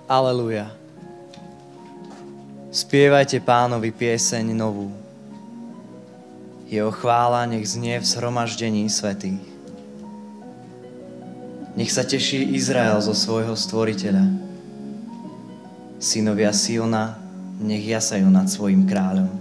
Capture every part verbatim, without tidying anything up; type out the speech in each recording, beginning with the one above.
Aleluja. Spievajte Pánovi pieseň novú. Jeho chvála nech znie v zhromaždení svätých. Nech sa teší Izrael zo svojho stvoriteľa. Synovia Siona nech jasajú nad svojim kráľom.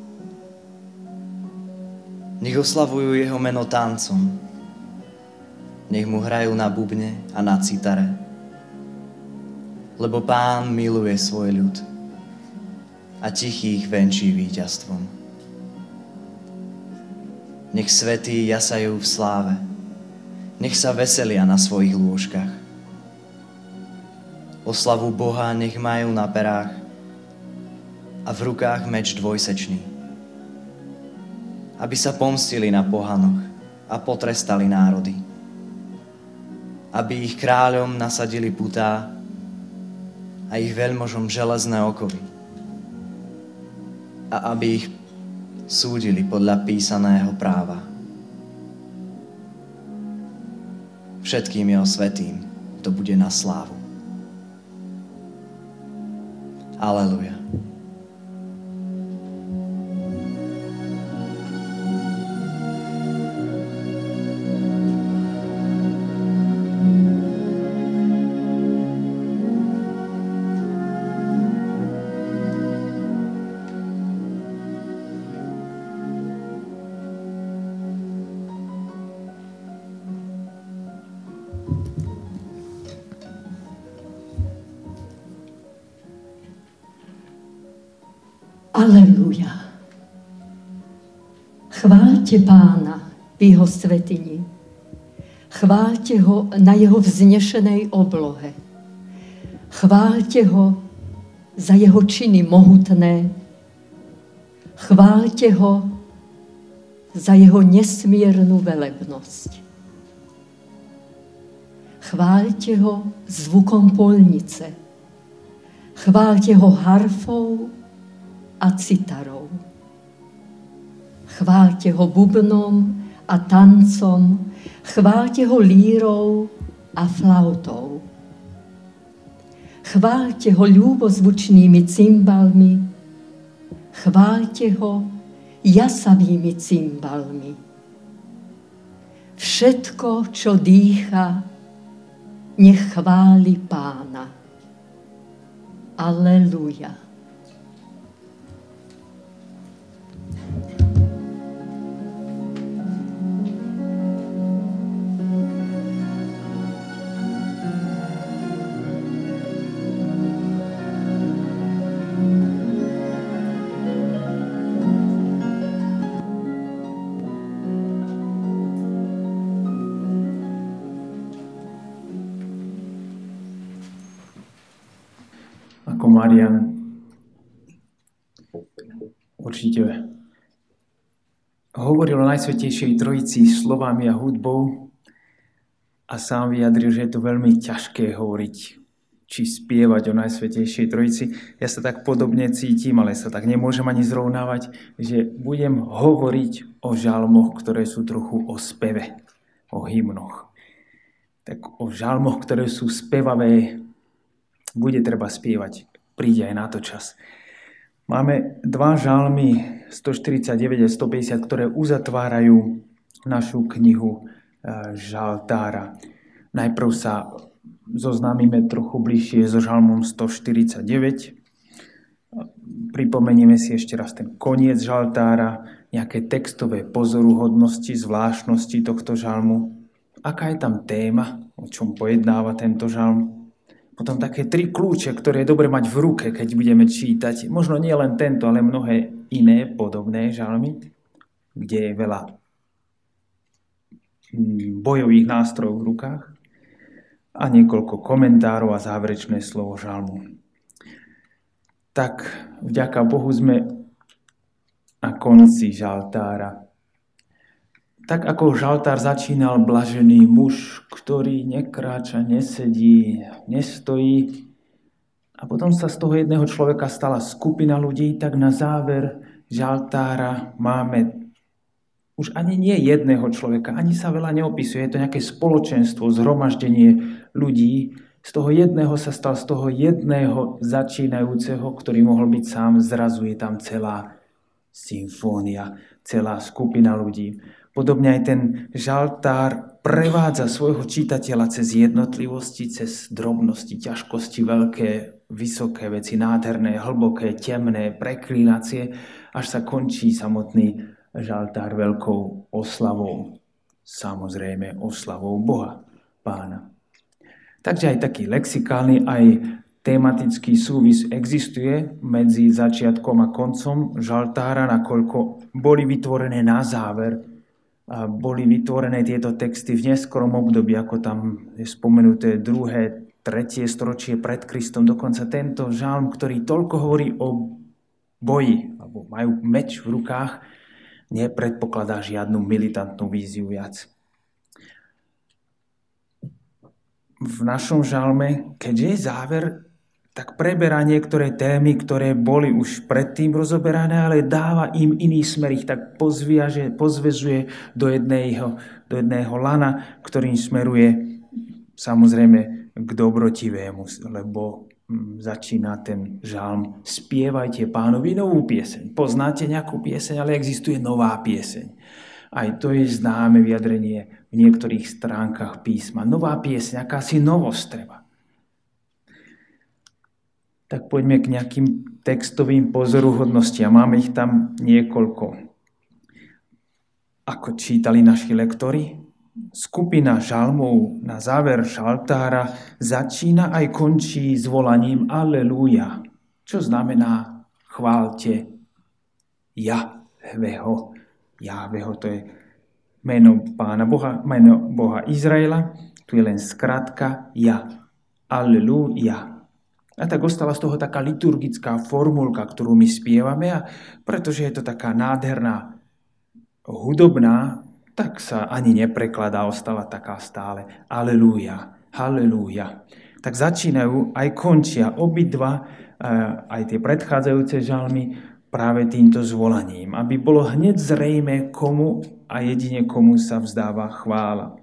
Nech oslavujú jeho meno tancom. Nech mu hrajú na bubne a na citare. Lebo Pán miluje svoj ľud a tichých venčí víťazstvom. Nech svätí jasajú v sláve, nech sa veselia na svojich lôžkach. Oslavu Boha nech majú na perách a v rukách meč dvojsečný, aby sa pomstili na pohanoch a potrestali národy, aby ich kráľom nasadili putá a ich veľmožom železné okovy, a aby ich súdili podľa písaného práva. Všetkým jeho svätým to bude na slávu. Aleluja. Aleluja. Chváľte Pána v jeho svätyni. Chváľte ho na jeho vznešenej oblohe. Chváľte ho za jeho činy mohutné. Chváľte ho za jeho nesmiernu velebnosť. Chváľte ho zvukom polnice. Chváľte ho harfou a citarou. Chváľte ho bubnom a tancom, chváľte ho lírou a flautou. Chváľte ho ľúbozvučnými cymbalmi, chváľte ho jasavými cymbalmi. Všetko, čo dýcha, nech chváli Pána. Aleluja. Ako Marian určite hovoril o Najsvätejšej Trojici slovami a hudbou a sám vyjadril, že je to veľmi ťažké hovoriť či spievať o Najsvätejšej Trojici. Ja sa tak podobne cítim, ale sa tak nemôžem ani zrovnávať, že budem hovoriť o žalmoch, ktoré sú trochu o speve, o hymnoch. Tak o žalmoch, ktoré sú spevavé, bude treba spievať. Príde aj na to čas. Máme dva žalmy stoštyridsaťdeväť a stopäťdesiat, ktoré uzatvárajú našu knihu Žaltára. Najprv sa zoznámime trochu bližšie so žalmom stoštyridsaťdeväť. Pripomenieme si ešte raz ten koniec Žaltára, nejaké textové pozoruhodnosti, zvláštnosti tohto žalmu. Aká je tam téma, o čom pojednáva tento žalm? Potom také tri kľúče, ktoré je dobre mať v ruke, keď budeme čítať. Možno nie len tento, ale mnohé iné podobné žalmy, kde je veľa bojových nástrojov v rukách a niekoľko komentárov a záverečné slovo žalmu. Tak vďaka Bohu sme na konci Žaltára. Tak ako Žaltár začínal, blažený muž, ktorý nekráča, nesedí, nestojí, a potom sa z toho jedného človeka stala skupina ľudí, tak na záver Žaltára máme už ani nie jedného človeka, ani sa veľa neopisuje, je to nejaké spoločenstvo, zhromaždenie ľudí, Z toho jedného sa stal z toho jedného začínajúceho, ktorý mohol byť sám, zrazu je tam celá symfónia, celá skupina ľudí. Podobne aj ten žaltár prevádza svojho čitateľa cez jednotlivosti, cez drobnosti, ťažkosti, veľké, vysoké veci, nádherné, hlboké, temné, preklínacie, až sa končí samotný žaltár veľkou oslavou. Samozrejme oslavou Boha, Pána. Takže aj taký lexikálny, aj tematický súvis existuje medzi začiatkom a koncom žaltára, nakoľko boli vytvorené na záver, a boli vytvorené tieto texty v neskorom období, ako tam je spomenuté druhé, tretie storočie pred Kristom. Dokonca tento žalm, ktorý toľko hovorí o boji, alebo majú meč v rukách, nepredpokladá žiadnu militantnú víziu viac. V našom žalme, keďže je záver, tak preberá niektoré témy, ktoré boli už predtým rozoberané, ale dáva im iný smer, ich tak pozviaže, pozvezuje do jedného, do jedného lana, ktorým smeruje samozrejme k dobrotivému, lebo začína ten žalm: spievajte Pánovi novú pieseň. Poznáte nejakú pieseň, ale existuje nová pieseň. Aj to je známe vyjadrenie v niektorých stránkach písma. Nová pieseň, akási novosť treba. Tak poďme k nejakým textovým pozoruhodnostiam. Máme ich tam niekoľko. Ako čítali naši lektori, skupina žalmov na záver žaltára začína aj končí s volaním Aleluja, čo znamená chválte Jahveho. Jahveho, to je meno Pána Boha, meno Boha Izraela. Tu je len skratka Ja. Aleluja. A tak ostala z toho taká liturgická formulka, ktorú my spievame, a pretože je to taká nádherná hudobná, tak sa ani neprekladá, ostala taká stále. Aleluja, halelúja. Tak začínajú aj končia obidva, aj tie predchádzajúce žalmy, práve týmto zvolaním, aby bolo hneď zrejme, komu a jedine komu sa vzdáva chvála.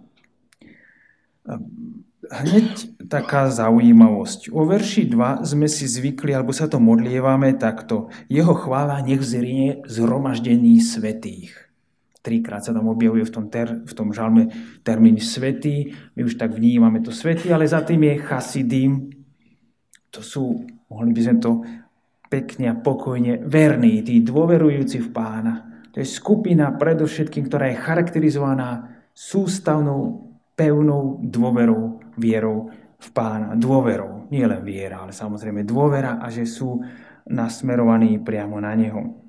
Hneď taká zaujímavosť. O verši dva sme si zvykli, alebo sa to modlievame takto: jeho chvála nech zrie zhromaždení svätých. Trikrát sa tam objavuje v tom, ter, v tom žalme termín svätý. My už tak vnímame to svätý, ale za tým je chasidim. To sú, mohli by sme to pekne a pokojne verní, tí dôverujúci v Pána. To je skupina predovšetkým, ktorá je charakterizovaná sústavnou, pevnou dôverou, vierou v Pána. Dôverou, nie len viera, ale samozrejme dôvera, a že sú nasmerovaní priamo na Neho.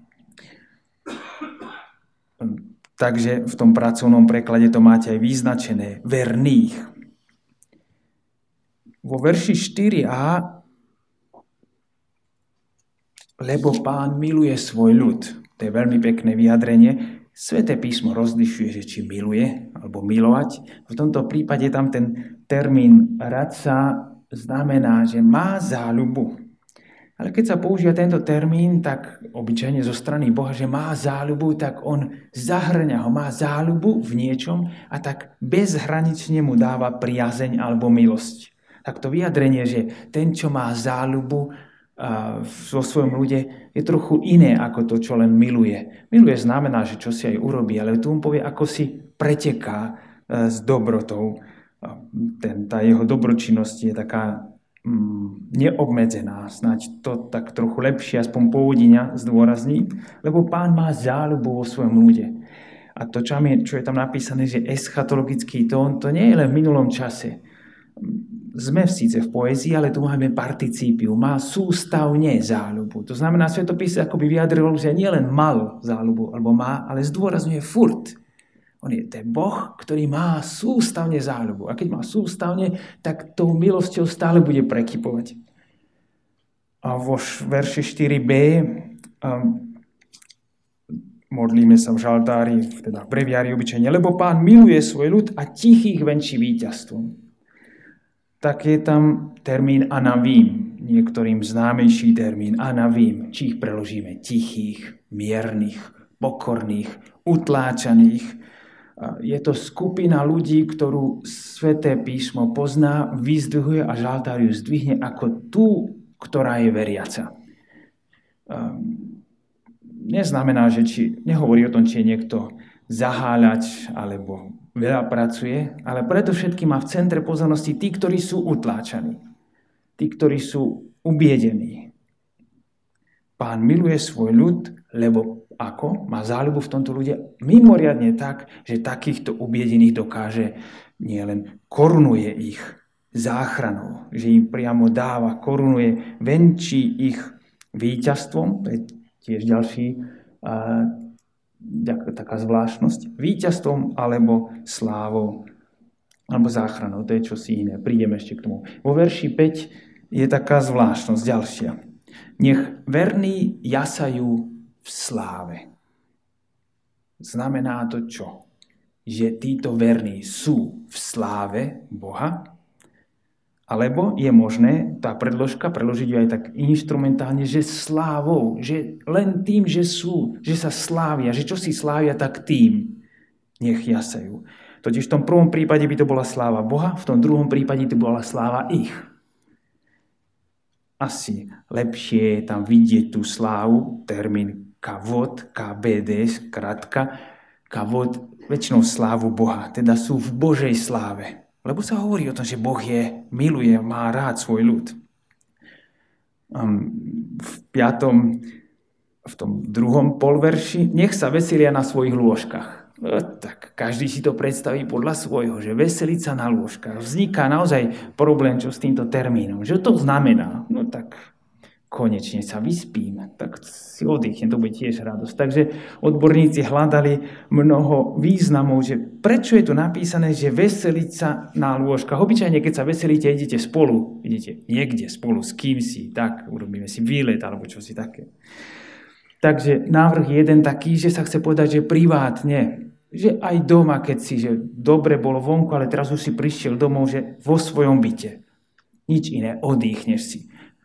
Takže v tom pracovnom preklade to máte aj vyznačené verných. Vo verši štyri a lebo Pán miluje svoj ľud. To je veľmi pekné vyjadrenie. Sväté písmo rozlišuje, že či miluje alebo milovať. V tomto prípade tam ten termín radca znamená, že má záľubu. Ale keď sa používa tento termín, tak obyčajne zo strany Boha, že má záľubu, tak on zahrňa ho, má záľubu v niečom a tak bezhranične mu dáva priazeň alebo milosť. Tak to vyjadrenie, že ten, čo má záľubu vo svojom ľude, je trochu iné ako to, čo len miluje. Miluje znamená, že čo si aj urobí, ale tu mu povie, ako si preteká s dobrotou. Ten, tá jeho dobročinnosť je taká mm, neobmedzená. Snáď to tak trochu lepšie, aspoň pôvodina zdôrazní, lebo Pán má záľubu vo svojom ľude. A to, čo je, čo je tam napísané, že eschatologický tón, to nie je len v minulom čase. Sme síce v poézii, ale tu máme particípiu. Má sústavne záľubu. To znamená, svätopísmo akoby vyjadrilo, že nie len mal záľubu, alebo má, ale zdôrazňuje furt. On je ten Boh, ktorý má sústavne záľubu. A keď má sústavne, tak tou milosťou stále bude prekypovať. A vo verši štyri b um, modlíme sa v žaltári, teda v breviári obyčajne, lebo Pán miluje svoj ľud a tichých venčí víťazstvom. Tak je tam termín anavím, niektorým známejší termín anavím, či ich preložíme tichých, miernych, pokorných, utláčaných. Je to skupina ľudí, ktorú Sväté písmo pozná, vyzdvihuje a žaltár ju zdvihne ako tú, ktorá je veriaca. Neznamená, že či, nehovorí o tom, či je niekto zaháľač alebo veľa pracuje, ale predovšetkým má v centre pozornosti tí, ktorí sú utláčaní, tí, ktorí sú ubiedení. Pán miluje svoj ľud, lebo ako? Má záľubu v tomto ľudia mimoriadne tak, že takýchto ubiedených dokáže nielen korunuje ich záchranou, že im priamo dáva, korunuje, venčí ich víťazstvom, to je tiež ďalší a, taká zvláštnosť, víťazstvom alebo slávou, alebo záchranou, to je čosi iné, prídeme ešte k tomu. Vo verši päť je taká zvláštnosť ďalšia. Nech verní jasajú v sláve. Znamená to čo? Že títo verní sú v sláve Boha? Alebo je možné tá predložka preložiť ju aj tak inštrumentálne, že slávou, že len tým, že sú, že sa slávia, že čo si slávia, tak tým nech jasajú. Totiž v tom prvom prípade by to bola sláva Boha, v tom druhom prípade to bola sláva ich. Asi lepšie je tam vidieť tú slávu, termín kavod, ká bé dé, skratka, kavod, väčšinou slávu Boha, teda sú v Božej sláve. Lebo sa hovorí o tom, že Boh je, miluje, má rád svoj ľud. V piatom, v tom druhom polverši, nech sa veselia na svojich lôžkach. Tak každý si to predstaví podľa svojho, že veseliť sa na lôžkach. Vzniká naozaj problém, čo s týmto termínom. Že to znamená, no tak konečne sa vyspím, tak si oddychnem, to bude tiež radosť. Takže odborníci hľadali mnoho významov, že prečo je tu napísané, že veseliť sa na lôžkach. Obyčajne, keď sa veselíte, idete spolu, idete niekde spolu s kým si, tak urobíme si výlet alebo čo si také. Takže návrh je jeden taký, že sa chce povedať, že privátne, že aj doma, keď si, že dobre bolo vonku, ale teraz už si prišiel domov, že vo svojom byte. Nič iné, oddychneš si.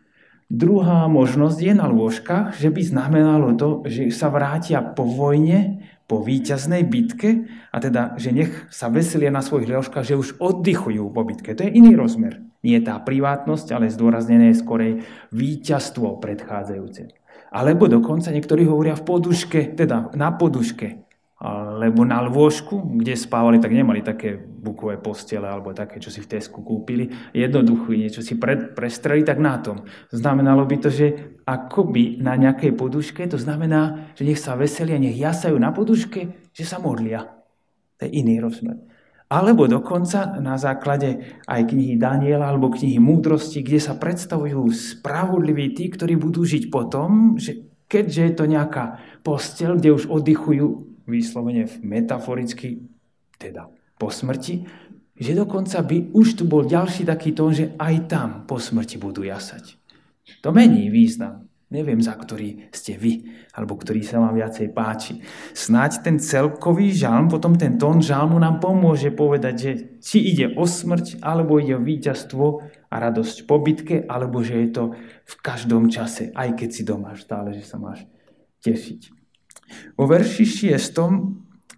Druhá možnosť je na lôžkach, že by znamenalo to, že sa vrátia po vojne, po víťaznej bitke, a teda, že nech sa veselia na svojich lôžkach, že už oddychujú po bitke. To je iný rozmer. Nie tá privátnosť, ale zdôraznené je skorej víťazstvo predchádzajúce. Alebo dokonca niektorí hovoria v poduške, teda na poduške, alebo na lôžku, kde spávali, tak nemali také bukové postele alebo také, čo si v Tesku kúpili. Jednoducho niečo si pre, prestreli, tak na tom. Znamenalo by to, že akoby na nejakej poduške, to znamená, že nech sa veselia, nech jasajú na poduške, že sa modlia. To je iný rozmer. Alebo dokonca na základe aj knihy Daniela alebo knihy Múdrosti, kde sa predstavujú spravodliví tí, ktorí budú žiť potom, že keďže je to nejaká posteľ, kde už oddychujú vyslovene metaforicky, teda po smrti, že dokonca by už tu bol ďalší taký tón, že aj tam po smrti budú jasať. To mení význam. Neviem, za ktorý ste vy, alebo ktorý sa vám viacej páči. Snáď ten celkový žalm, potom ten tón žalmu nám pomôže povedať, že či ide o smrť, alebo ide o víťazstvo a radosť po bitke, alebo že je to v každom čase, aj keď si doma stále, že sa máš tešiť. Vo verši šiestom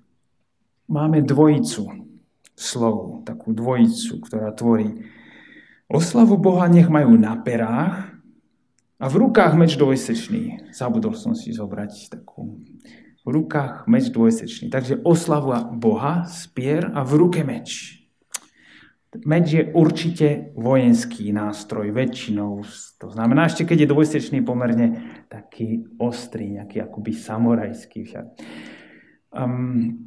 máme dvojicu slov, takú dvojicu, ktorá tvorí oslavu Boha nech majú na perách a v rukách meč dvojsečný. Zabudol som si zobrať takú. V rukách meč dvojsečný. Takže oslava Boha, spier a v ruke meč. Meč je určite vojenský nástroj väčšinou. To znamená, ešte keď je dvojsečný, pomerne taký ostrý, nejaký akoby samurajský však. Um,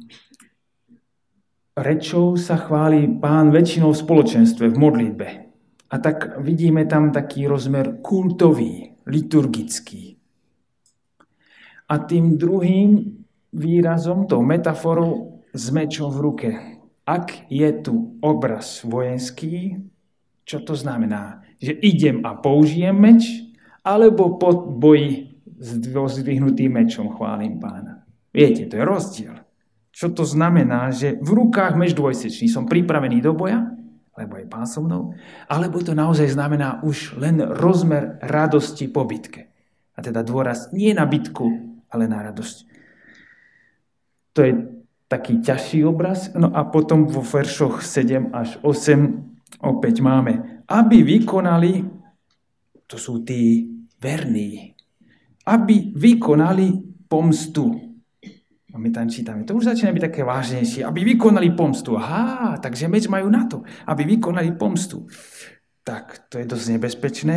rečou sa chváli Pán väčšinou v spoločenstve, v modlitbe. A tak vidíme tam taký rozmer kultový, liturgický. A tým druhým výrazom, tou metaforou s mečom v ruke. Ak je tu obraz vojenský, čo to znamená? Že idem a použijem meč, alebo po boji s zdvihnutým mečom chválim Pána. Viete, to je rozdiel. Čo to znamená, že v rukách meč dvojsečný, som pripravený do boja, lebo je Pán so mnou, alebo to naozaj znamená už len rozmer radosti po bitke. A teda dôraz nie na bitku, ale na radosť. To je taký ťažší obraz. No a potom vo veršoch sedem až osem opäť máme, aby vykonali, to sú tí verní, aby vykonali pomstu. A my tam čítame, to už začína byť také vážnejšie, aby vykonali pomstu. Aha, takže meč majú na to, aby vykonali pomstu. Tak, to je dosť nebezpečné.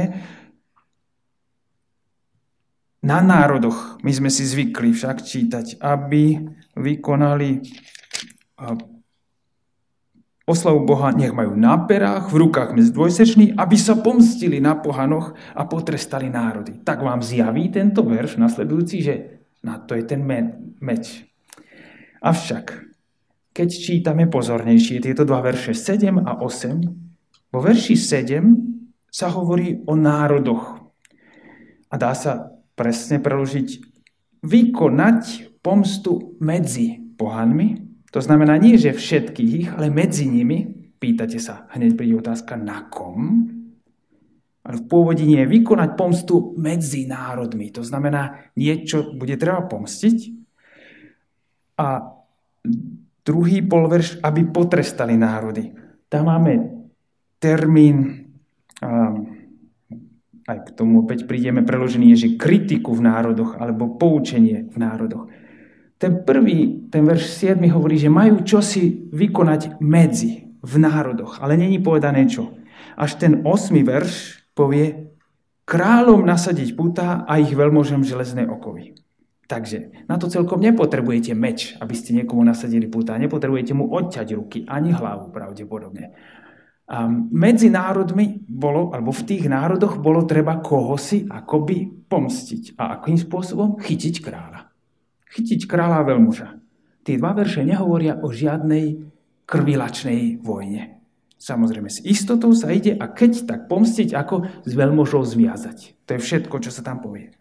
Na národoch, my sme si zvykli však čítať, aby vykonali oslavu Boha, nech majú na perách, v rukách meč dvojsečný, aby sa pomstili na pohanoch a potrestali národy. Tak vám zjaví tento verš nasledujúci, že na to je ten meč. Avšak, keď čítame pozornejšie tieto dva verše sedem a osem, vo verši sedem sa hovorí o národoch. A dá sa presne preložiť vykonať pomstu medzi pohanmi. To znamená nie, že všetkých, ale medzi nimi. Pýtate sa, hneď príde otázka, na kom? Ale v pôvode nie je vykonať pomstu medzi národmi. To znamená, niečo bude treba pomstiť. A druhý polverš, aby potrestali národy. Tam máme termín, um, aj k tomu opäť prídeme, preložený je, že kritiku v národoch, alebo poučenie v národoch. Ten prvý, ten verš siedmy hovorí, že majú čosi vykonať medzi, v národoch, ale není povedané čo. Až ten osmý verš povie, kráľom nasadiť putá a ich veľmožem železné okovy. Takže na to celkom nepotrebujete meč, aby ste niekomu nasadili putá. Nepotrebujete mu odťať ruky, ani hlavu pravdepodobne. A medzi národmi bolo, alebo v tých národoch bolo treba kohosi akoby pomstiť. A akým spôsobom? Chytiť kráľa. Chytiť kráľa a veľmuža. Tie dva verše nehovoria o žiadnej krvilačnej vojne. Samozrejme, s istotou sa ide a keď tak pomstiť, ako s veľmožou zviazať. To je všetko, čo sa tam povie.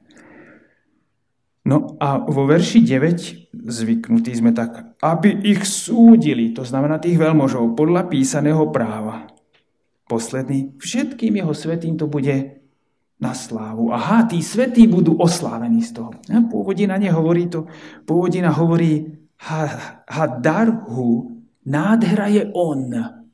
No a vo verši deväť zvyknutí sme tak, aby ich súdili, to znamená tých veľmožov, podľa písaného práva. Posledný, všetkým jeho svätým to bude na slávu. Aha, tí svätí budú oslávení z toho. A pôvodina nehovorí to. Pôvodina hovorí hadarhu, nádhera je on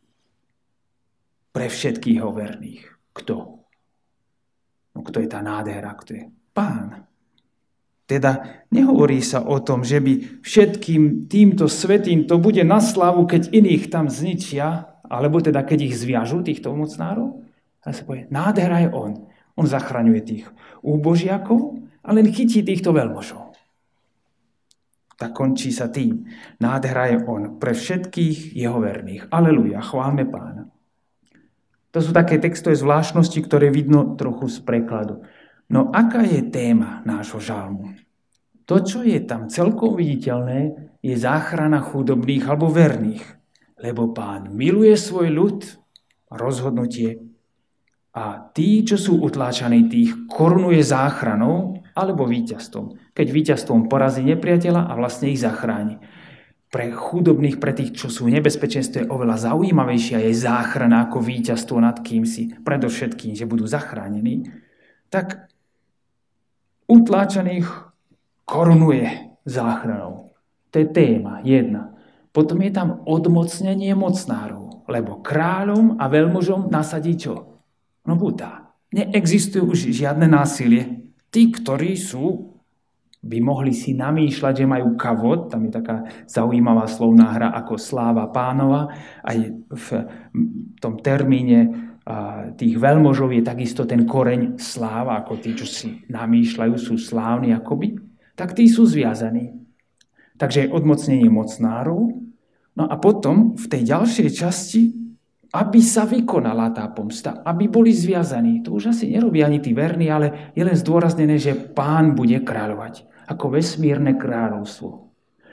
pre všetkých ho verných. Kto? No, kto je tá nádhera? Kto je? Pán. Teda nehovorí sa o tom, že by všetkým týmto svätým to bude na slávu, keď iných tam zničia, alebo teda keď ich zviažú, týchto mocnárov. A sa povie, nádhera je on. On zachraňuje tých úbožiakov a len chytí týchto veľmožov. Tak končí sa tým. Nádhera je on pre všetkých jeho verných. Aleluja, chválme Pána. To sú také textové zvláštnosti, ktoré vidno trochu z prekladu. No aká je téma nášho žalmu? To, čo je tam celkom viditeľné, je záchrana chudobných alebo verných. Lebo Pán miluje svoj ľud, rozhodnutie, a tí, čo sú utláčaní, tých korunuje záchranou alebo víťazstvom. Keď víťazstvom porazí nepriateľa a vlastne ich zachráni. Pre chudobných, pre tých, čo sú v nebezpečenstve, je oveľa zaujímavejšia je záchrana ako víťazstvo nad kýmsi. Predovšetkým, že budú zachránení. Tak utláčaných korunuje záchranou. To je téma jedna. Potom je tam odmocnenie mocnárov, lebo kráľom a veľmužom nasadí čo? No butá. Neexistuje už žiadne násilie. Tí, ktorí sú, by mohli si namýšľať, že majú kavod, tam je taká zaujímavá slovná hra ako sláva Pánova, aj v tom termíne tých veľmožov je takisto ten koreň sláva, ako tí, čo si namýšľajú, sú slávni akoby, tak tí sú zviazaní. Takže je odmocnenie mocnárov. No a potom v tej ďalšej časti, aby sa vykonala tá pomsta, aby boli zviazaní. To už asi nerobí ani tí verní, ale je len zdôraznené, že Pán bude kráľovať ako vesmírne kráľovstvo.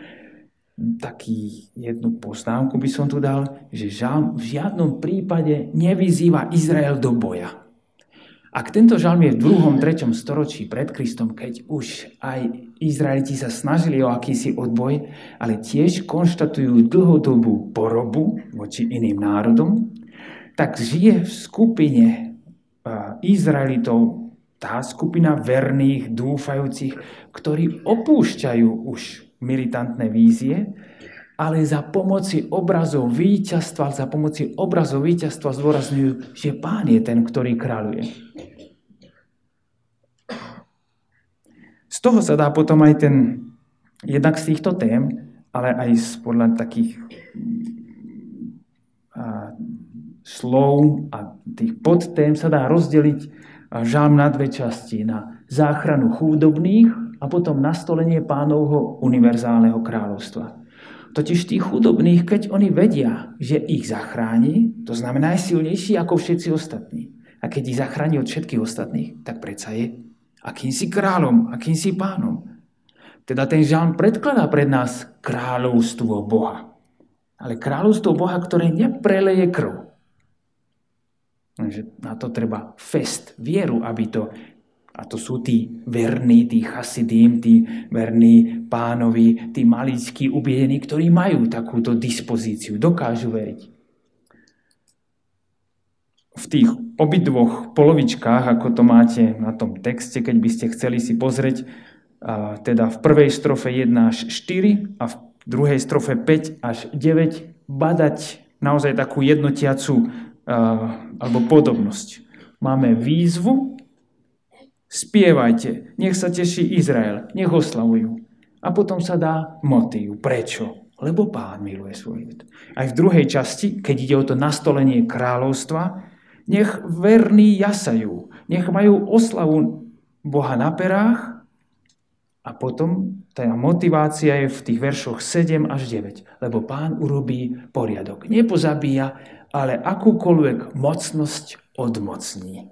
Taký jednu poznámku by som tu dal, že žalm v žiadnom prípade nevyzýva Izrael do boja. Ak tento žalm je v druhom, treťom storočí pred Kristom, keď už aj Izraeliti sa snažili o akýsi odboj, ale tiež konštatujú dlhodobú porobu voči iným národom, tak žije v skupine Izraelitov tá skupina verných, dúfajúcich, ktorí opúšťajú už militantné vízie ale za pomoci obrazov víťazstva, za pomoci obrazov víťazstva zdôrazňujú, že Pán je ten, ktorý kráľuje. Z toho sa dá potom aj ten, jednak z týchto tém, ale aj z podľa takých a, slov a tých podtém sa dá rozdeliť žalm na dve časti, na záchranu chudobných a potom nastolenie Pánovho univerzálneho kráľovstva. Totiž tých chudobných, keď oni vedia, že ich zachráni, to znamená aj silnejší ako všetci ostatní. A keď ich zachráni od všetkých ostatných, tak predsa je akýmsi kráľom, akýmsi pánom. Teda ten žalm predkladá pred nás kráľovstvo Boha. Ale kráľovstvo Boha, ktoré nepreleje krv. Na to treba fest, vieru, aby to... A to sú tí verní, tí chasidím, tí verní pánovi, tí maličkí ubiedení, ktorí majú takúto dispozíciu, dokážu veriť. V tých obidvoch polovičkách, ako to máte na tom texte, keď by ste chceli si pozrieť, teda v prvej strofe jeden až štyri a v druhej strofe päť až deväť, badať naozaj takú jednotiacu alebo podobnosť. Máme výzvu, spievajte, nech sa teší Izrael, nech oslavujú. A potom sa dá motív. Prečo? Lebo Pán miluje svoj ľud. Aj v druhej časti, keď ide o to nastolenie kráľovstva, nech verní jasajú, nech majú oslavu Boha na perách a potom tá motivácia je v tých veršoch sedem až deväť. Lebo Pán urobí poriadok. Nepozabíja, ale akúkoľvek mocnosť odmocní.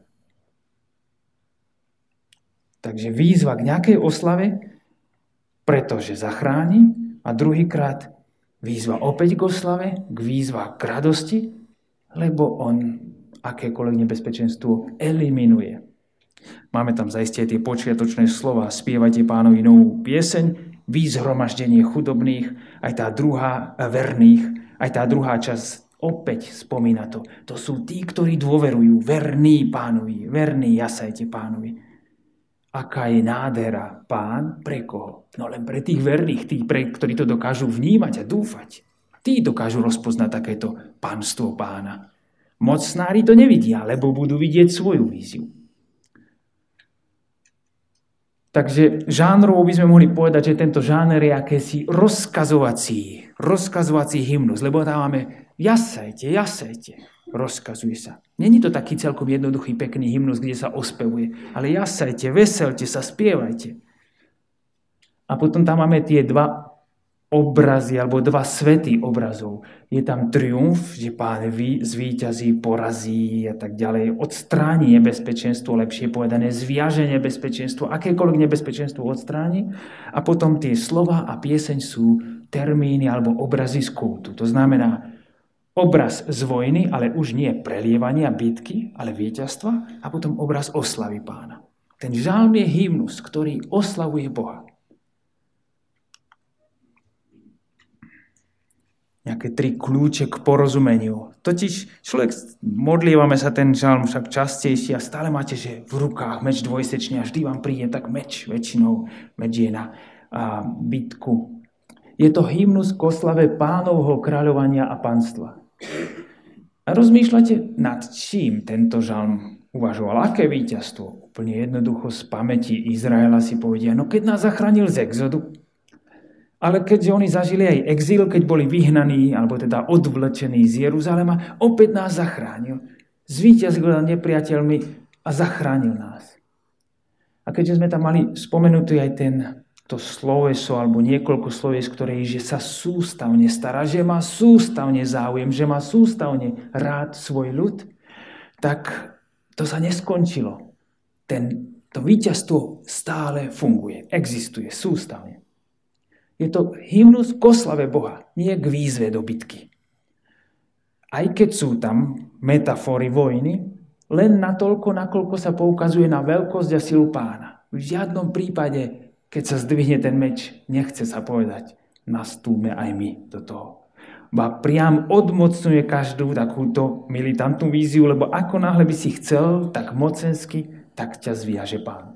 Takže výzva k nejakej oslave, pretože zachráni, a druhýkrát výzva opäť k oslave, k výzva k radosti, lebo on akékoľvek nebezpečenstvo eliminuje. Máme tam zaiste tie počiatočné slova, spievajte Pánovi novú pieseň, vyzhromaždenie chudobných, aj tá druhá verných, aj tá druhá časť opäť spomína to. To sú tí, ktorí dôverujú, verní Pánovi, verní jasajte Pánovi. Aká je nádhera Pán pre koho? No len pre tých verných, tých, pre, ktorí to dokážu vnímať a dúfať. Tí dokážu rozpoznať takéto pánstvo Pána. Mocnári to nevidia, lebo budú vidieť svoju víziu. Takže žánrovo by sme mohli povedať, že tento žáner je akési rozkazovací, rozkazovací hymnus, lebo tam máme jasajte, jasajte. Rozkazuje sa. Není to taký celkom jednoduchý, pekný hymnus, kde sa ospevuje, ale jasajte, veselte sa, spievajte. A potom tam máme tie dva obrazy, alebo dva svety obrazov. Je tam triumf, že Pán zvíťazí, porazí a tak ďalej. Odstráni nebezpečenstvo, lepšie povedané, zviaže nebezpečenstvo, akékoľvek nebezpečenstvo odstráni. A potom tie slova a pieseň sú termíny alebo obrazy z kultu. To znamená, obraz z vojny, ale už nie prelievania, bitky, ale víťazstva a potom obraz oslavy Pána. Ten žalm je hymnus, ktorý oslavuje Boha. Nejaké tri kľúče k porozumeniu. Totiž človek, modlievame sa ten žalm však častejšie a stále máte, že v rukách meč dvojsečný a vždy vám príde tak meč, väčšinou meč je na a, bitku. Je to hymnus k oslave Pánovho kráľovania a panstva. A rozmýšľate, nad čím tento žalm uvažoval? Aké víťazstvo? Úplne jednoducho z pamäti Izraela si povedia, no keď nás zachránil z exodu, ale keďže oni zažili aj exíl, keď boli vyhnaní, alebo teda odvlečení z Jeruzalema, opäť nás zachránil. Zvíťazil nad nepriateľmi a zachránil nás. A keďže sme tam mali spomenutý aj ten to sloveso alebo niekoľko slovies, ktoré je, že sa sústavne stará, že má sústavne záujem, že má sústavne rád svoj ľud, tak to sa neskončilo. Ten, to víťazstvo stále funguje, existuje sústavne. Je to hymnus k oslave Boha, nie k výzve do bitky. Aj keď sú tam metafory vojny, len natoľko, nakoľko sa poukazuje na veľkosť a silu Pána. V žiadnom prípade, keď sa zdvihne ten meč, nechce sa povedať, nastúme aj my do toho. Ba priam odmocňuje každú takúto militantnú víziu, lebo ako náhle by si chcel, tak mocensky, tak ťa zviaže Pán.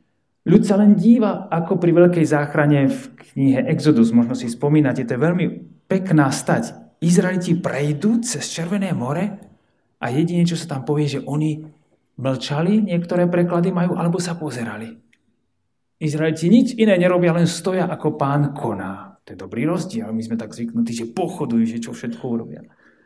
Ľud sa len díva, ako pri veľkej záchrane v knihe Exodus, možno si spomínate, to je veľmi pekná stať. Izraeliti prejdú cez Červené more a jedine, čo sa tam povie, že oni mlčali, niektoré preklady majú, alebo sa pozerali. Izraeliti nič iné nerobia, len stoja, ako Pán koná. To je dobrý rozdiel. My sme tak zvyknutí, že pochodujú, že čo všetko urobia.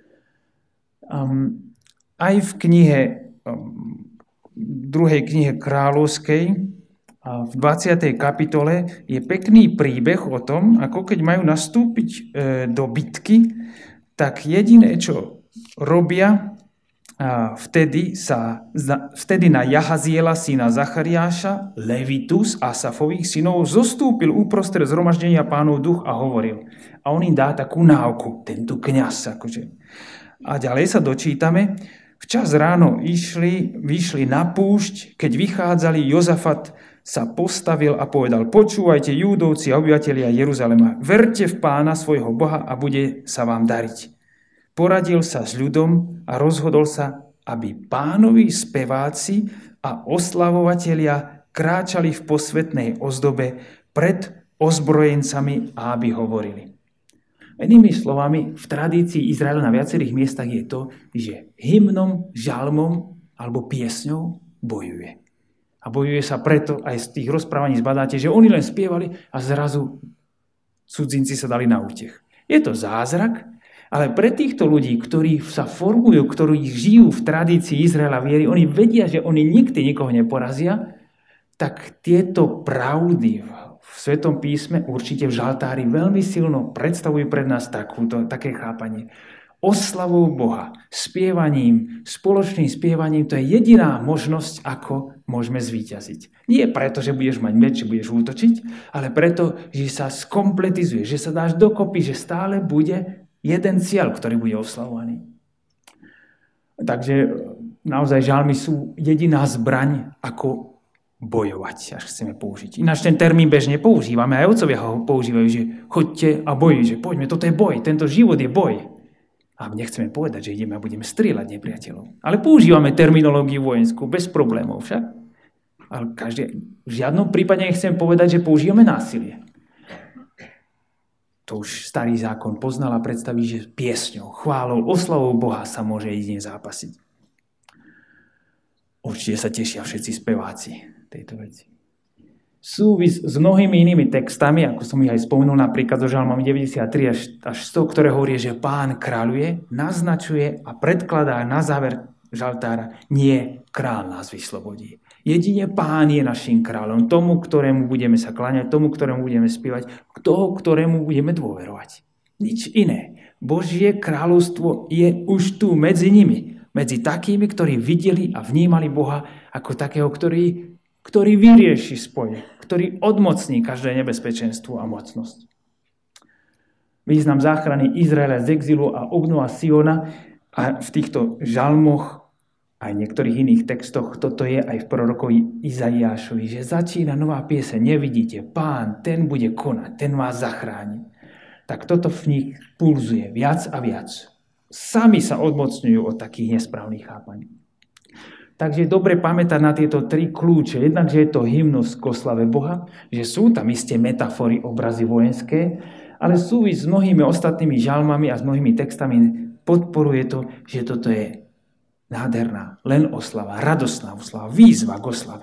Um, aj v knihe, um, druhej knihe kráľovskej, a v dvadsiatej kapitole je pekný príbeh o tom, ako keď majú nastúpiť e, do bitky, tak jediné, čo robia, a vtedy, sa, vtedy na Jahaziela, syna Zachariáša, Levitus, Asafových synov, zostúpil uprostred zhromaždenia Pánov duch a hovoril. A on im dá takú náuku, tento kňaz. Akože. A ďalej sa dočítame, včas ráno išli, vyšli na púšť, keď vychádzali, Jozafat sa postavil a povedal, počúvajte, Júdovci a obyvatelia Jeruzalema, verte v Pána svojho Boha a bude sa vám dariť. Poradil sa s ľudom a rozhodol sa, aby Pánovi speváci a oslavovatelia kráčali v posvetnej ozdobe pred ozbrojencami a aby hovorili. Inými slovami, v tradícii Izraela na viacerých miestach je to, že hymnom, žalmom alebo piesňou bojuje. A bojuje sa preto, aj z tých rozprávaní zbadáte, že oni len spievali a zrazu cudzinci sa dali na útech. Je to zázrak, ale pre týchto ľudí, ktorí sa formujú, ktorí žijú v tradícii Izraela viery, oni vedia, že oni nikdy nikoho neporazia, tak tieto pravdy v Svetom písme, určite v žaltári, veľmi silno predstavujú pred nás takúto, také chápanie. Oslavou Boha, spievaním, spoločným spievaním, to je jediná možnosť, ako môžeme zvíťaziť. Nie preto, že budeš mať meč, že budeš útočiť, ale preto, že sa skompletizuje, že sa dáš dokopy, že stále bude jeden cieľ, ktorý bude oslavovaný. Takže naozaj žalmy sú jediná zbraň, ako bojovať, až chceme použiť. Ináč ten termín bežne používame, aj otcovia ho používajú, že choďte a bojujte, že poďme, toto je boj, tento život je boj. A nechceme povedať, že ideme a budeme strieľať nepriateľov. Ale používame terminológiu vojenskú bez problémov však. Ale každý, v žiadnom prípade nechcem povedať, že používame násilie. To už starý zákon poznal a predstaví, že piesňou, chválou, oslavou Boha sa môže jedine zápasiť. Určite sa tešia všetci speváci tejto veci. Súvis s mnohými inými textami, ako som ich aj spomenul, napríklad zo žalmami deväťdesiattri až sto, ktoré hovorí, že Pán kráľuje, naznačuje a predkladá na záver žaltára, nie, kráľ nás vyslobodí. Jedine Pán je našim kráľom, tomu, ktorému budeme sa kláňať, tomu, ktorému budeme spievať, toho, ktorému budeme dôverovať. Nič iné. Božie kráľovstvo je už tu medzi nimi, medzi takými, ktorí videli a vnímali Boha ako takého, ktorý ktorý vyrieši spoje, ktorý odmocní každé nebezpečenstvo a mocnosť. Význam záchrany Izraela z exilu a obnova Siona a v týchto žalmoch aj v niektorých iných textoch, toto je aj v prorokovi Izaiášovi, že začína nová pieseň, nevidíte, Pán, ten bude konať, ten vás zachráni. Tak toto v nich pulzuje viac a viac. Sami sa odmocňujú od takých nesprávnych chápaní. Takže je dobre pamätať na tieto tri kľúče. Jednak, že je to hymnus k oslave Boha, že sú tam isté metafory, obrazy vojenské, ale súvisť s mnohými ostatnými žalmami a s mnohými textami podporuje to, že toto je nádherná, len oslava, radosná oslava, výzva k oslave.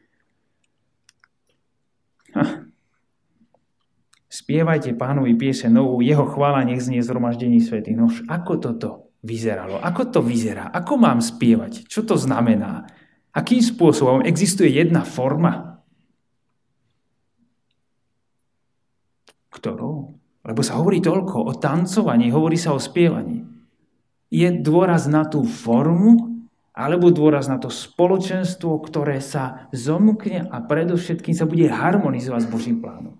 Ha. Spievajte Pánovi pieseň novú, jeho chvála nech znie zhromaždení svätých. No ako toto vyzeralo? Ako to vyzerá? Ako mám spievať? Čo to znamená? Akým spôsobom? Existuje jedna forma? Ktorou? Lebo sa hovorí toľko o tancovaní, hovorí sa o spievaní. Je dôraz na tú formu, alebo dôraz na to spoločenstvo, ktoré sa zomkne a predovšetkým sa bude harmonizovať s Božím plánom.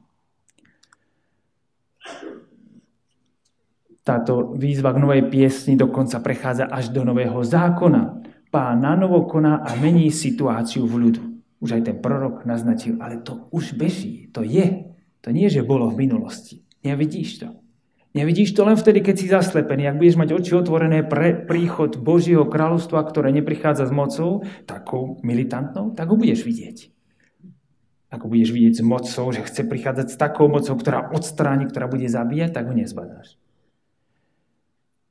Táto výzva k novej piesni dokonca prechádza až do nového zákona. Pán nanovo koná a mení situáciu v ľudu. Už aj ten prorok naznačil, ale to už beží, to je. To nie, že bolo v minulosti. Nevidíš to. Nevidíš to len vtedy, keď si zaslepený. Ak budeš mať oči otvorené pre príchod Božieho kráľovstva, ktoré neprichádza s mocou, takou militantnou, tak ho budeš vidieť. Ako budeš vidieť s mocou, že chce prichádzať s takou mocou, ktorá odstráni, ktorá bude zabíjať, tak ho nezbadáš.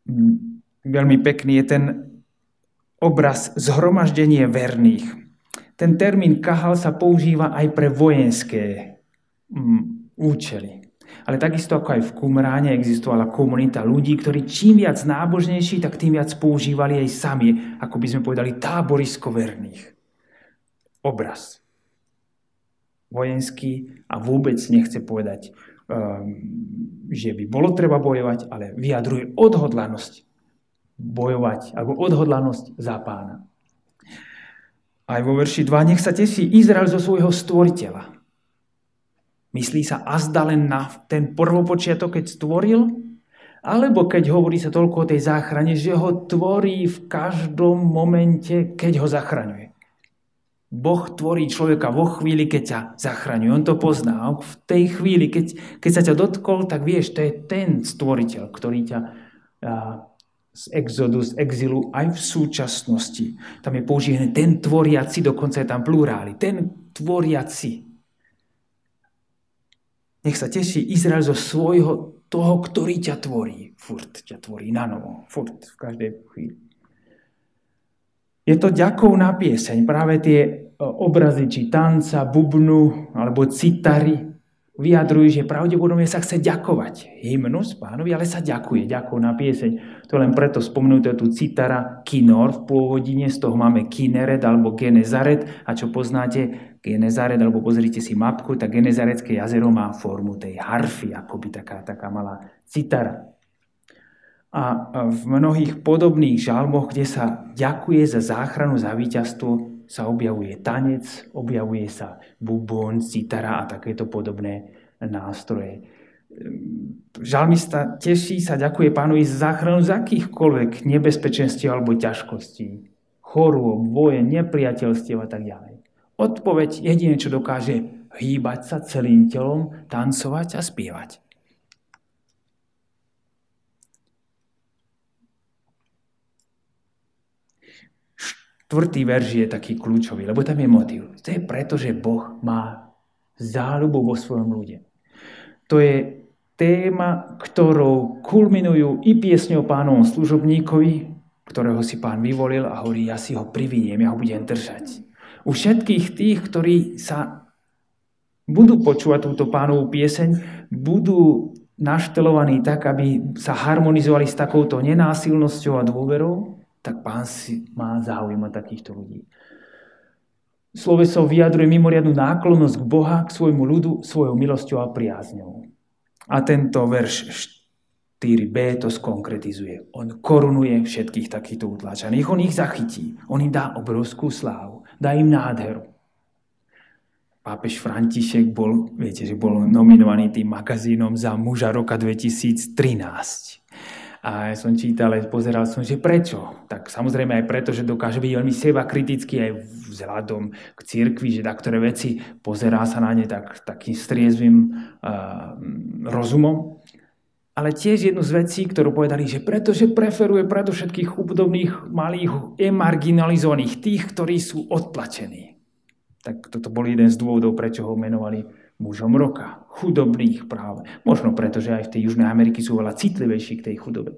veľmi pekný je ten obraz zhromaždenie verných. Ten termín kahal sa používa aj pre vojenské mm, účely. Ale takisto ako aj v Qumráne existovala komunita ľudí, ktorí čím viac nábožnejší, tak tým viac používali aj sami, ako by sme povedali, táborisko verných. Obraz. Vojenský a vôbec nechce povedať, um, že by bolo treba bojovať, ale vyjadruje odhodlanosť bojovať, alebo odhodlanosť za Pána. Aj vo verši dva, nech sa teší Izrael zo svojho stvoriteľa. Myslí sa azda len na ten prvopočiatok, keď stvoril? Alebo keď hovorí sa toľko o tej záchrane, že ho tvorí v každom momente, keď ho zachraňuje. Boh tvorí človeka vo chvíli, keď ťa zachraňuje. On to pozná. V tej chvíli, keď, keď sa ťa dotkol, tak vieš, to je ten stvoriteľ, ktorý ťa z exodu, z exilu aj v súčasnosti. Tam je používaný ten tvoriaci, dokonca je tam plurály. Ten tvoriaci. Nech sa teší Izrael zo svojho toho, ktorý ťa tvorí. Furt ťa tvorí na novo. Furt, v každej chvíli. Je to ďakov na pieseň. Práve tie obrazy, či tanca, bubnu, alebo citary, vyjadrujú, že pravdepodobne sa chce ďakovať. Hymnus Pánovi, ale sa ďakuje. Ďakov na pieseň. To len preto spomenúte tu citara kinor v pôvodine, z toho máme kineret alebo genezaret. A čo poznáte, Genezaret, alebo pozrite si mapku, tak Genezaretské jazero má formu tej harfy, akoby taká, taká malá citara. A v mnohých podobných žalmoch, kde sa ďakuje za záchranu, za víťazstvo, sa objavuje tanec, objavuje sa bubon, citara a takéto podobné nástroje. Žalmista teší sa, ďakuje Pánovi za záchranu z akýchkoľvek nebezpečenstiev alebo ťažkostí, chorôb, vojen, nepriateľstiev a tak ďalej. Odpoveď jedine, čo dokáže hýbať sa celým telom, tancovať a spievať. Štvrtý verš je taký kľúčový, lebo tam je motiv. To je preto, že Boh má záľubu vo svojom ľude. To je téma, ktorou kulminujú i piesne o Pánovom služobníkovi, ktorého si Pán vyvolil a hovorí, ja si ho priviniem, ja ho budem držať. U všetkých tých, ktorí sa budú počúvať túto Pánovú pieseň, budú naštelovaní tak, aby sa harmonizovali s takouto nenásilnosťou a dôverou, tak Pán si má záujem o takýchto ľudí. Sloveso vyjadruje mimoriadnu náklonnosť k Boha, k svojmu ľudu, svojou milosťou a priazňou. A tento verš štyri bé to skonkretizuje. On korunuje všetkých takýchto utláčaných. On ich zachytí. On im dá obrovskú slávu. Dá im nádheru. Pápež František bol, viete, že bol nominovaný tým magazínom za muža roka dvetisíctrinásť. A ja som čítal, pozeral som, že prečo? Tak samozrejme aj preto, že dokáže byť veľmi seba kritický aj vzhľadom k cirkvi, že taktoré veci pozerá sa na ne tak, takým striezvým uh, rozumom. Ale tiež jednu z vecí, ktorú povedali, že pretože preferuje predovšetkých chudobných, malých, emarginalizovaných, tých, ktorí sú odtlačení. Tak toto bol jeden z dôvodov, prečo ho menovali mužom roka. Chudobných práve. Možno preto, že aj v tej Južnej Amerike sú veľa citlivejší k tej chudobe.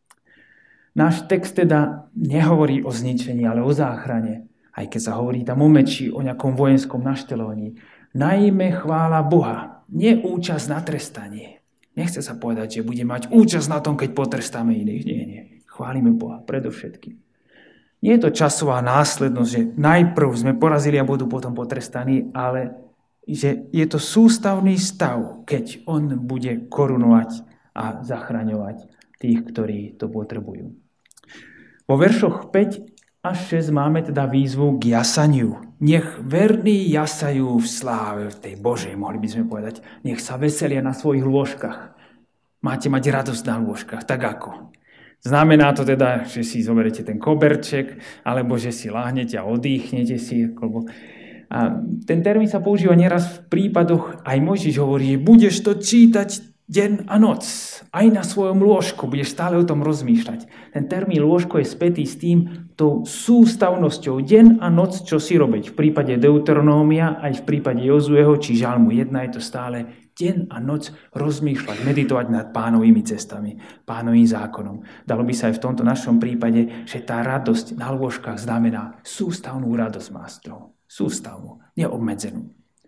Náš text teda nehovorí o zničení, ale o záchrane. Aj keď sa hovorí tam o meči, o nejakom vojenskom naštelovaní. Najmä chvála Boha, nie účasť na trestanie. Nechce sa povedať, že bude mať účasť na tom, keď potrestáme iných. Nie, nie. Chválime Boha predovšetkým. Nie je to časová následnosť, že najprv sme porazili a budú potom potrestaní, ale že je to sústavný stav, keď on bude korunovať a zachraňovať tých, ktorí to potrebujú. Vo veršoch päť až šesť máme teda výzvu k jasaniu. Nech verní jasajú v sláve, v tej Božej, mohli by sme povedať. Nech sa veselia na svojich lôžkach. Máte mať radosť na lôžkach, tak ako? Znamená to teda, že si zoberete ten koberček, alebo že si láhnete a odýchnete si. A ten termín sa používa nieraz v prípadoch, aj Mojžiš hovorí, že budeš to čítať deň a noc, aj na svojom lôžku budeš stále o tom rozmýšľať. Ten termín lôžko je spätý s tým, tou sústavnosťou deň a noc, čo si robiť. V prípade Deuteronómia, aj v prípade Jozueho či Žalmu jedna je to stále deň a noc rozmýšľať, meditovať nad Pánovými cestami, Pánovým zákonom. Dalo by sa aj v tomto našom prípade, že tá radosť na lôžkach znamená sústavnú radosť má z toho. Sústavnú, neobmedzenú.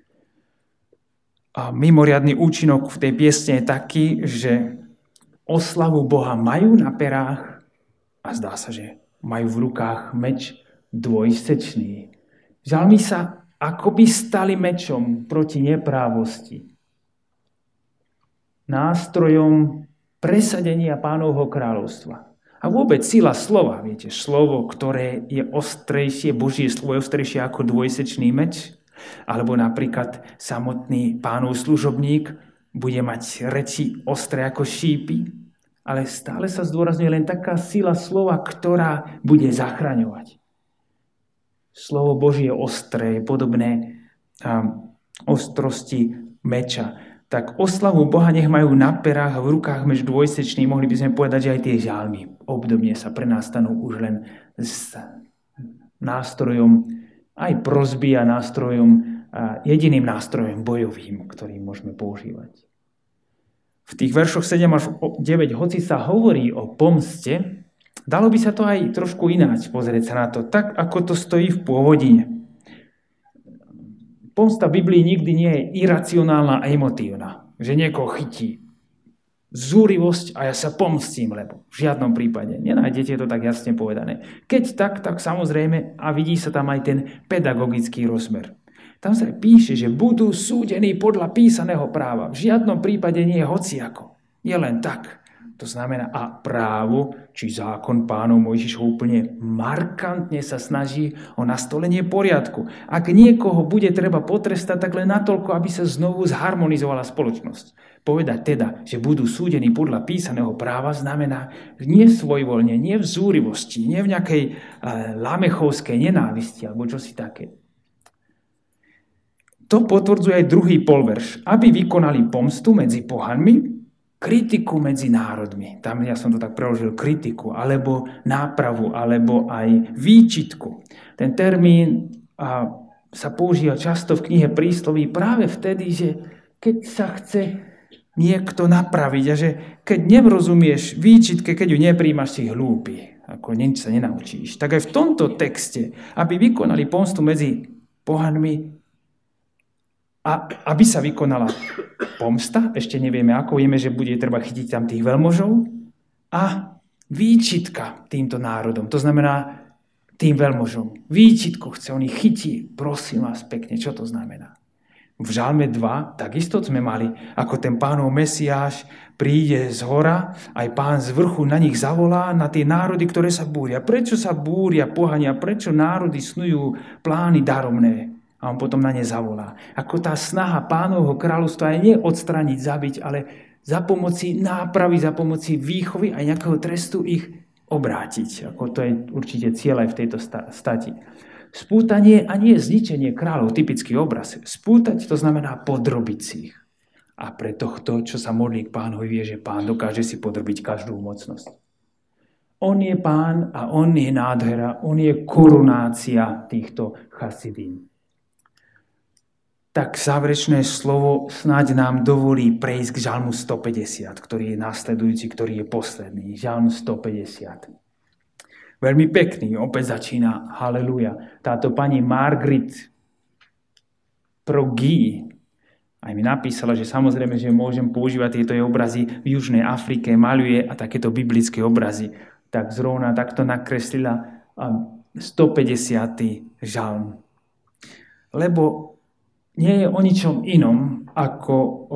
A mimoriadny účinok v tej piesne je taký, že oslavu Boha majú na perách a zdá sa, že majú v rukách meč dvojsečný. Žalmi sa akoby stali mečom proti neprávosti. Nástrojom presadenia Pánovho kráľovstva. A vôbec sila slova, viete, slovo, ktoré je ostrejšie, Božie slovo je ostrejšie ako dvojsečný meč, alebo napríklad samotný Pánov služobník bude mať reči ostré ako šípy, ale stále sa zdôrazňuje len taká sila slova, ktorá bude zachraňovať. Slovo Božie je ostré, podobné um, ostrosti meča. Tak oslavu Boha nech majú na perách a v rukách meč dvojsečný, mohli by sme povedať, že aj tie žalmy obdobne sa pre nás stanú už len s nástrojom aj prosby a nástrojom, a jediným nástrojom bojovým, ktorý môžeme používať. V tých veršoch sedem až deväť, hoci sa hovorí o pomste, dalo by sa to aj trošku ináč pozrieť sa na to, tak ako to stojí v pôvodine. Pomsta v Biblii nikdy nie je iracionálna a emotívna, že niekoho chytí zúrivosť a ja sa pomstím, lebo v žiadnom prípade. Nenájdete to tak jasne povedané. Keď tak, tak samozrejme a vidí sa tam aj ten pedagogický rozmer. Tam sa píše, že budú súdení podľa písaného práva. V žiadnom prípade nie je hociako. Nie len tak. To znamená, a právo, či zákon Pánov Mojžišov úplne markantne sa snaží o nastolenie poriadku. Ak niekoho bude treba potrestať, tak len natoľko, aby sa znovu zharmonizovala spoločnosť. Povedať teda, že budú súdení podľa písaného práva, znamená nie svojvoľne, nie v zúrivosti, nie v nejakej uh, lamechovskej nenávisti, alebo čosi také. To potvrdzuje aj druhý polverš. Aby vykonali pomstu medzi pohanmi, kritiku medzi národmi. Tam ja som to tak preložil, kritiku, alebo nápravu, alebo aj výčitku. Ten termín uh, sa používa často v knihe Prísloví práve vtedy, že keď sa chce niekto napraviť a že keď nerozumieš výčitke, keď ju nepríjmaš, si hlúpy, ako nič sa nenaučíš. Tak aj v tomto texte, aby vykonali pomstu medzi pohanmi a aby sa vykonala pomsta, ešte nevieme ako, vieme, že bude treba chytiť tam tých veľmožov a výčitka týmto národom, to znamená tým veľmožom. Výčitku chce, on ich chytí, prosím vás pekne, čo to znamená? V Žalme dva takisto sme mali, ako ten Pánov Mesiáš príde z hora, aj Pán z vrchu na nich zavolá, na tie národy, ktoré sa búria. Prečo sa búria pohania? Prečo národy snujú plány daromné? A on potom na ne zavolá. Ako tá snaha Pánovho kráľovstva je nie odstrániť, zabiť, ale za pomoci nápravy, za pomoci výchovy a nejakého trestu ich obrátiť. Ako to je určite cieľ aj v tejto stati. Spútanie a nie zničenie kráľov, typický obraz. Spútať to znamená podrobiť si ich. A pre tohto, čo sa modlí k Pánovi, vie, že Pán dokáže si podrobiť každú mocnosť. On je Pán a on je nádhera, on je korunácia týchto chasidín. Tak záverečné slovo snáď nám dovolí prejsť k Žalmu stopäťdesiat, ktorý je nasledujúci, ktorý je posledný. Žalm stopäťdesiat. Veľmi pekný, opäť začína haleluja. Táto pani Margaret Progy aj mi napísala, že samozrejme, že môžem používať tieto jej obrazy v Južnej Afrike, maľuje a takéto biblické obrazy. Tak zrovna takto nakreslila stopäťdesiaty žalm. Lebo nie je o ničom inom ako o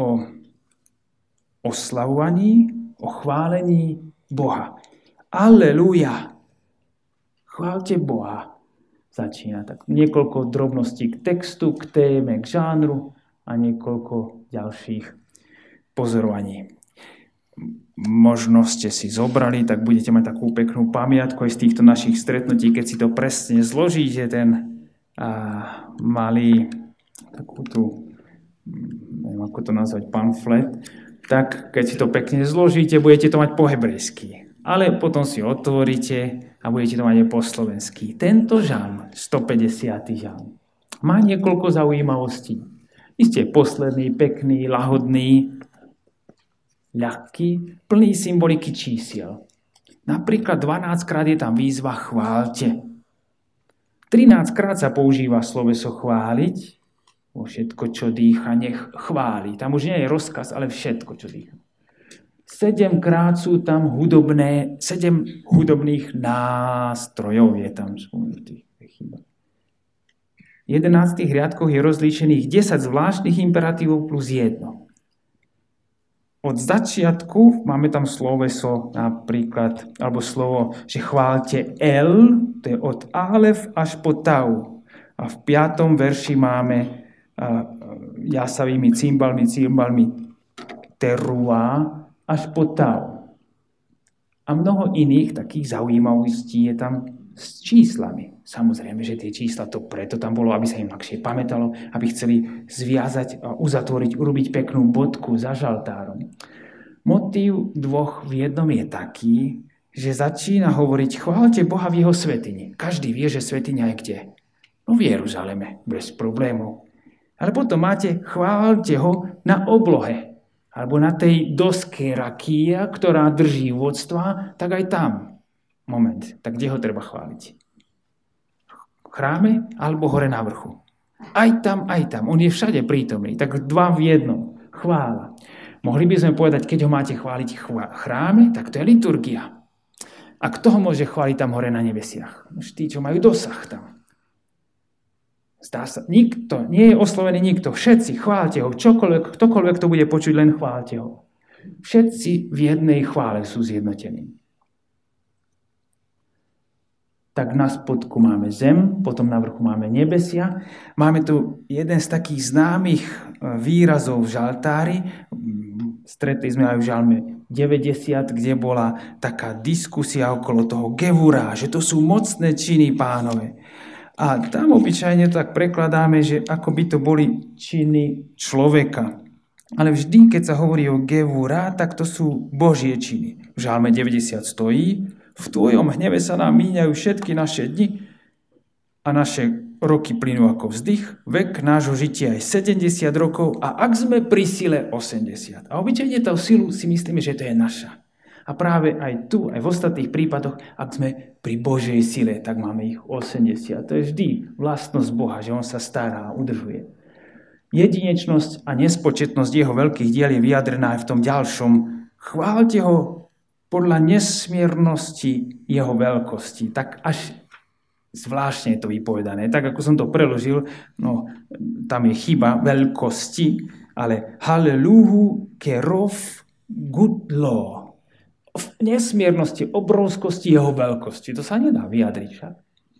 oslavovaní, o chválení Boha. Aleluja! Chváľte Boha. Začína tak niekoľko drobností k textu, k téme, k žánru a niekoľko ďalších pozorovaní. Možno ste si zobrali, tak budete mať takú peknú pamiatku aj z týchto našich stretnutí, keď si to presne zložíte, ten a, malý, takú tú, neviem ako to nazvať, pamflet, tak keď si to pekne zložíte, budete to mať po hebrejsky. Ale potom si otvoríte a budete to mať aj po slovensky. Tento žalm, stopäťdesiaty žalm, má niekoľko zaujímavostí. Isté posledný, pekný, lahodný, ľahký, plný symboliky čísiel. Napríklad dvanásťkrát je tam výzva chváľte. trinásťkrát sa používa sloveso chváliť. Vo všetko, čo dýcha, nech chváli. Tam už nie je rozkaz, ale všetko, čo dýcha. Sedemkrát sú tam hudobné, sedem hudobných nástrojov je tam spomenutých. V jedenástich riadkoch je rozlíšených desať zvláštnych imperatívov plus jedno. Od začiatku máme tam sloveso napríklad, alebo slovo, že chválte El, to je od Alef až po Tau. A v piatom verši máme uh, jasavými cymbalmi, cymbalmi Terua až po Tau. A mnoho iných takých zaujímavostí je tam s číslami. Samozrejme, že tie čísla to preto tam bolo, aby sa im ľahšie pamätalo, aby chceli zviazať a uzatvoriť, urobiť peknú bodku za žaltárom. Motív dvoch v jednom je taký, že začína hovoriť chváľte Boha v jeho svätyni. Každý vie, že svätyňa je kde? No v Jeruzaleme, bez problémov. Ale potom máte chváľte ho na oblohe, alebo na tej doske rakia, ktorá drží vodstva, tak aj tam. Moment, tak kde ho treba chváliť? V chráme alebo hore na vrchu? Aj tam, aj tam. On je všade prítomný. Tak dva v jednom. Chvála. Mohli by sme povedať, keď ho máte chváliť v chráme, tak to je liturgia. A kto ho môže chváliť tam hore na nebesiach? Už tí, čo majú dosah tam. Zdá sa, nikto, nie je oslovený nikto. Všetci, chváľte ho. Čokoľvek, ktokoľvek to bude počuť, len chváľte ho. Všetci v jednej chvále sú zjednotení. Tak na spodku máme zem, potom na vrchu máme nebesia. Máme tu jeden z takých známych výrazov v žaltári. Stretli sme aj v žalme deväťdesiat, kde bola taká diskusia okolo toho gevura, že to sú mocné činy Pánove. A tam obyčajne tak prekladáme, že ako by to boli činy človeka. Ale vždy, keď sa hovorí o gevura, tak to sú Božie činy. V žalme deväťdesiat stojí: v tvojom hneve sa nám míňajú všetky naše dni a naše roky plynú ako vzdych, vek nášho žitia je sedemdesiat rokov a ak sme pri sile osemdesiat. A obyčajne tú silu si myslíme, že to je naša. A práve aj tu, aj v ostatných prípadoch, ak sme pri Božej sile, tak máme ich osemdesiat. To je vždy vlastnosť Boha, že on sa stará a udržuje. Jedinečnosť a nespočetnosť jeho veľkých diel je vyjadrená aj v tom ďalšom. Chváľte ho podľa nesmiernosti jeho veľkosti. Tak až zvláštne je to vypovedané. Tak ako som to preložil, no tam je chyba veľkosti, ale halleluhu kerov gudlo. V nesmiernosti, obrovskosti jeho veľkosti. To sa nedá vyjadriť však.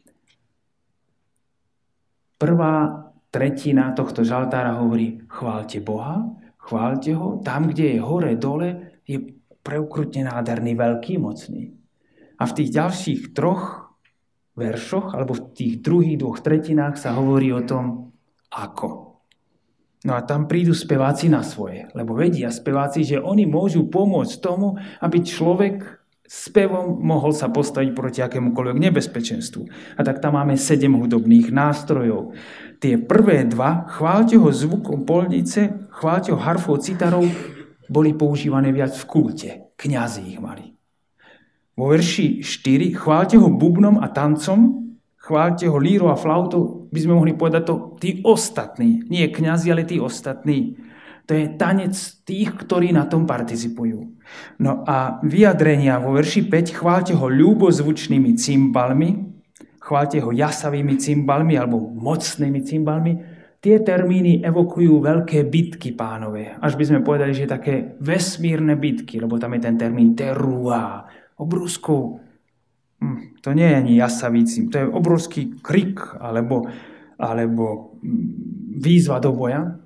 Prvá tretina tohto žaltára hovorí chváľte Boha, chváľte ho, tam, kde je hore, dole, je preukrutne nádherný, veľký, mocný. A v tých ďalších troch veršoch, alebo v tých druhých dvoch tretinách sa hovorí o tom, ako. No a tam prídu speváci na svoje, lebo vedia speváci, že oni môžu pomôcť tomu, aby človek spevom mohol sa postaviť proti akémukoľvek nebezpečenstvu. A tak tam máme sedem hudobných nástrojov. Tie prvé dva, chváľte ho zvukom polnice, chváľte ho harfou, citarou, boli používané viac v kulte. Kňazi ich mali. Vo verši štyri, chváľte ho bubnom a tancom, chváľte ho lírou a flautou, by sme mohli povedať to, tí ostatní. Nie kňazi, ale tí ostatní. To je tanec tých, ktorí na tom participujú. No a vyjadrenia vo verši päť, chváľte ho ľúbozvučnými cymbalmi, chváľte ho jasavými cymbalmi alebo mocnými cymbalmi. Tie termíny evokujú veľké bitky Pánové. Až by sme povedali, že také vesmírne bitky, lebo tam je ten termín terua, obrovskou. Hm, to nie je ani jasavý cym, to je obrovský krik alebo, alebo výzva do boja.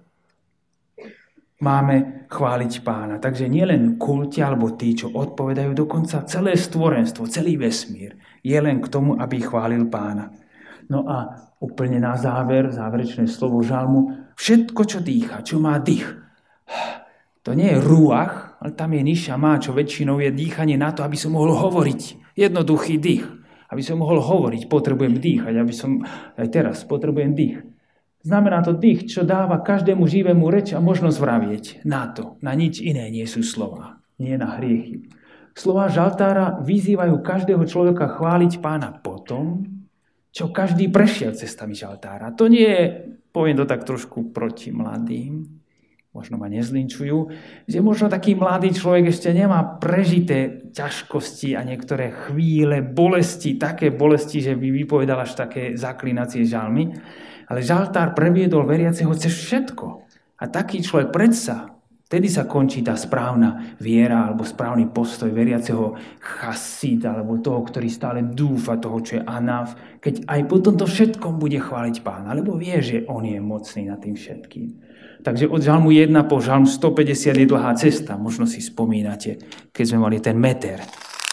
Máme chváliť Pána. Takže nielen kulti alebo tí, čo odpovedajú, dokonca celé stvorenstvo, celý vesmír je len k tomu, aby chválil Pána. No a úplne na záver, záverečné slovo žalmu, všetko, čo dýcha, čo má dých, To nie je ruach, ale tam je nišama, čo väčšinou je dýchanie na to, aby som mohol hovoriť. Jednoduchý dých. Aby som mohol hovoriť, potrebujem dýchať. Aby som, aj teraz, potrebujem dých. Znamená to dých, čo dáva každému živému reč a možnosť vravieť. Na to, na nič iné nie sú slova. Nie na hriechy. Slová žaltára vyzývajú každého človeka chváliť Pána potom, čo každý prešiel cestami žaltára. To nie je, poviem to tak trošku proti mladým, možno ma nezlinčujú, že možno taký mladý človek ešte nemá prežité ťažkosti a niektoré chvíle bolesti, také bolesti, že by vypovedal až také zaklinacie žalmy. Ale žaltár previedol veriaceho cez všetko. A taký človek predsa, vtedy sa končí tá správna viera alebo správny postoj veriaceho chasid, alebo toho, ktorý stále dúfa, toho, čo je anáv, keď aj po tomto všetkom bude chváliť Pána, lebo vie, že on je mocný nad tým všetkým. Takže od žalmu jeden po žalm stopäťdesiat je dlhá cesta. Možno si spomínate, keď sme mali ten meter.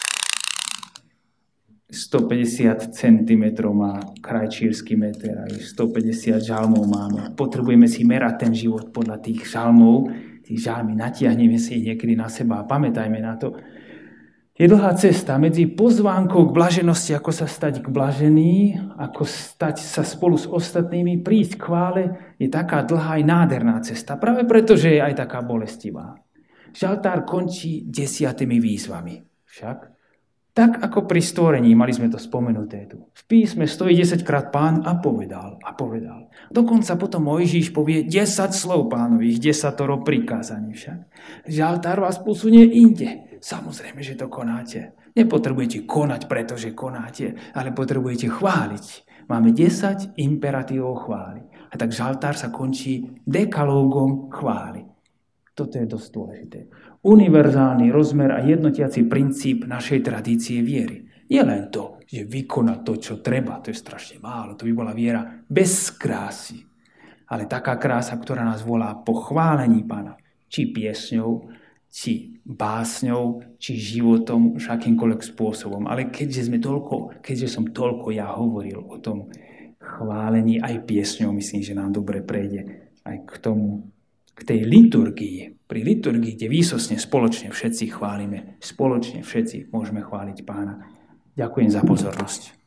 stopäťdesiat centimetrov má krajčírsky meter, aj stopäťdesiat žalmov máme. Potrebujeme si merať ten život podľa tých žalmov. Tých žalmy natiahneme si ich niekedy na seba a pamätajme na to. Je dlhá cesta medzi pozvánkou k blaženosti, ako sa stať k blažený, ako stať sa spolu s ostatnými, prísť k chvále, je taká dlhá aj nádherná cesta, práve preto, že je aj taká bolestivá. Žaltár končí desiatými výzvami. Však, tak ako pri stvorení, mali sme to spomenuté tu. V písme stojí desaťkrát Pán a povedal, a povedal. Dokonca potom Mojžiš povie desať slov Pánových, desatoro prikázaní však. Žaltár vás posunie inde. Samozrejme, že to konáte. Nepotrebujete konať, pretože konáte, ale potrebujete chváliť. Máme desať imperatívov chvály. A tak žaltár sa končí dekalógom chvály. Toto je dosť dôležité. Univerzálny rozmer a jednotiaci princíp našej tradície viery. Nie len to, že vykonať to, čo treba, to je strašne málo, to by bola viera bez krásy. Ale taká krása, ktorá nás volá po chválení Pána, či piesňou, či básňou, či životom, už akýmkoľvek spôsobom. Ale keďže sme toľko, keďže som toľko ja hovoril o tom chválení aj piesňou, myslím, že nám dobre prejde aj k tomu, k tej liturgii. Pri liturgii, kde výsostne spoločne všetci chválime, spoločne všetci môžeme chváliť Pána. Ďakujem za pozornosť.